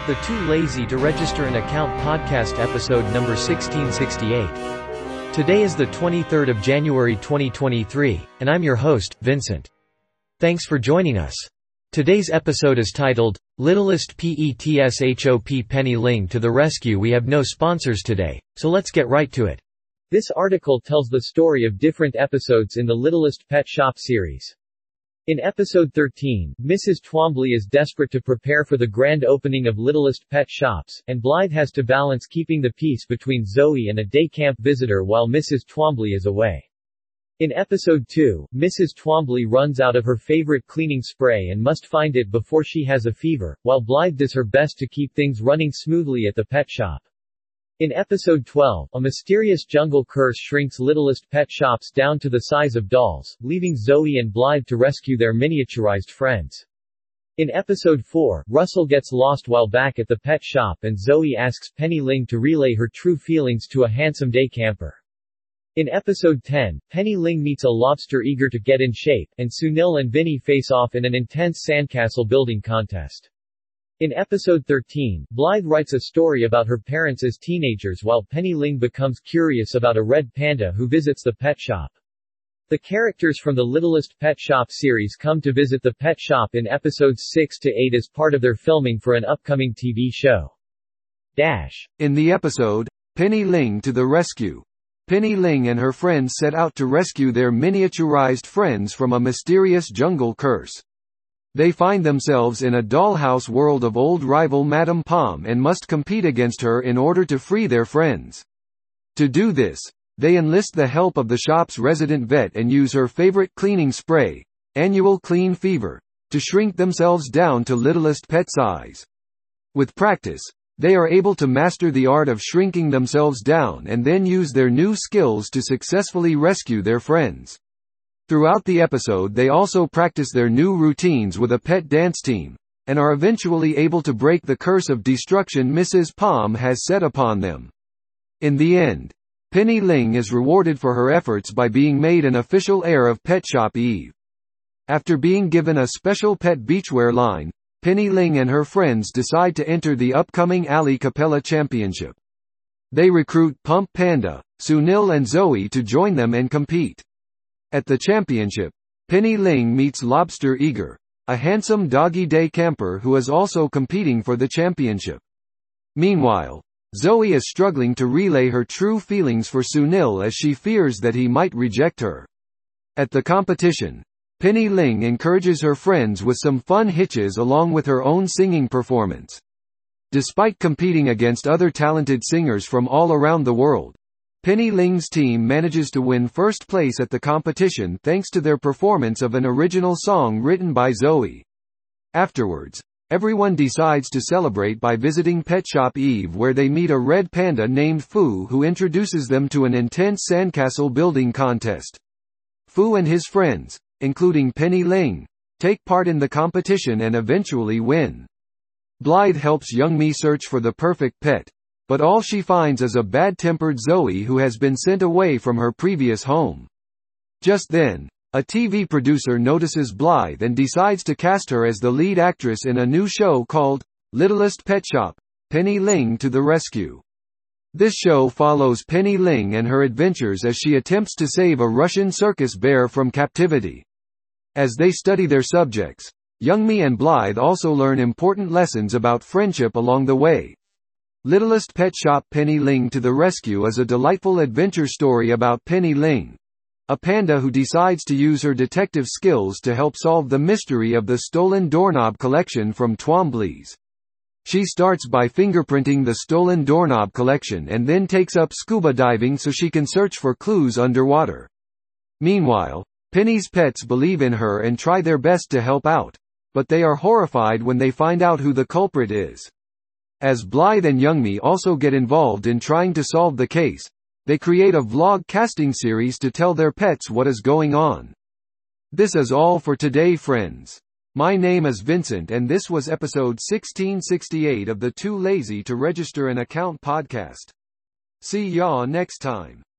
The Too Lazy to Register an Account podcast episode number 1668. Today is the 23rd of January 2023, and I'm your host, Vincent. Thanks for joining us. Today's episode is titled, Littlest Petshop Penny Ling to the Rescue. We have no sponsors today, so let's get right to it. This article tells the story of different episodes in the Littlest Pet Shop series. In episode 13, Mrs. Twombly is desperate to prepare for the grand opening of Littlest Pet Shops, and Blythe has to balance keeping the peace between Zoe and a day camp visitor while Mrs. Twombly is away. In episode 2, Mrs. Twombly runs out of her favorite cleaning spray and must find it before she has a fever, while Blythe does her best to keep things running smoothly at the pet shop. In episode 12, a mysterious jungle curse shrinks Littlest Pet Shops down to the size of dolls, leaving Zoe and Blythe to rescue their miniaturized friends. In episode 4, Russell gets lost while back at the pet shop and Zoe asks Penny Ling to relay her true feelings to a handsome day camper. In episode 10, Penny Ling meets a lobster eager to get in shape, and Sunil and Vinny face off in an intense sandcastle building contest. In episode 13, Blythe writes a story about her parents as teenagers while Penny Ling becomes curious about a red panda who visits the pet shop. The characters from the Littlest Pet Shop series come to visit the pet shop in episodes 6 to 8 as part of their filming for an upcoming TV show. In the episode, Penny Ling to the Rescue, Penny Ling and her friends set out to rescue their miniaturized friends from a mysterious jungle curse. They find themselves in a dollhouse world of old rival Madame Pom and must compete against her in order to free their friends. To do this, they enlist the help of the shop's resident vet and use her favorite cleaning spray, Annual Clean Fever, to shrink themselves down to littlest pet size. With practice, they are able to master the art of shrinking themselves down and then use their new skills to successfully rescue their friends. Throughout the episode they also practice their new routines with a pet dance team, and are eventually able to break the curse of destruction Mrs. Pom has set upon them. In the end, Penny Ling is rewarded for her efforts by being made an official heir of Pet Shop Eve. After being given a special pet beachwear line, Penny Ling and her friends decide to enter the upcoming Ali Capella Championship. They recruit Pump Panda, Sunil and Zoe to join them and compete. At the championship, Penny Ling meets Lobster Eager, a handsome doggy day camper who is also competing for the championship. Meanwhile, Zoe is struggling to relay her true feelings for Sunil as she fears that he might reject her. At the competition, Penny Ling encourages her friends with some fun hitches along with her own singing performance. Despite competing against other talented singers from all around the world, Penny Ling's team manages to win first place at the competition thanks to their performance of an original song written by Zoe. Afterwards, everyone decides to celebrate by visiting Pet Shop Eve where they meet a red panda named Fu who introduces them to an intense sandcastle building contest. Fu and his friends, including Penny Ling, take part in the competition and eventually win. Blythe helps Youngmi search for the perfect pet, but all she finds is a bad-tempered Zoe who has been sent away from her previous home. Just then, a TV producer notices Blythe and decides to cast her as the lead actress in a new show called Littlest Pet Shop, Penny Ling to the Rescue. This show follows Penny Ling and her adventures as she attempts to save a Russian circus bear from captivity. As they study their subjects, Youngmi and Blythe also learn important lessons about friendship along the way. Littlest Pet Shop Penny Ling to the Rescue is a delightful adventure story about Penny Ling, a panda who decides to use her detective skills to help solve the mystery of the stolen doorknob collection from Twombly's. She starts by fingerprinting the stolen doorknob collection and then takes up scuba diving so she can search for clues underwater. Meanwhile, Penny's pets believe in her and try their best to help out, but they are horrified when they find out who the culprit is. As Blythe and Youngmi also get involved in trying to solve the case, they create a vlog casting series to tell their pets what is going on. This is all for today, friends. My name is Vincent and this was episode 1668 of the Too Lazy to Register an Account podcast. See y'all next time.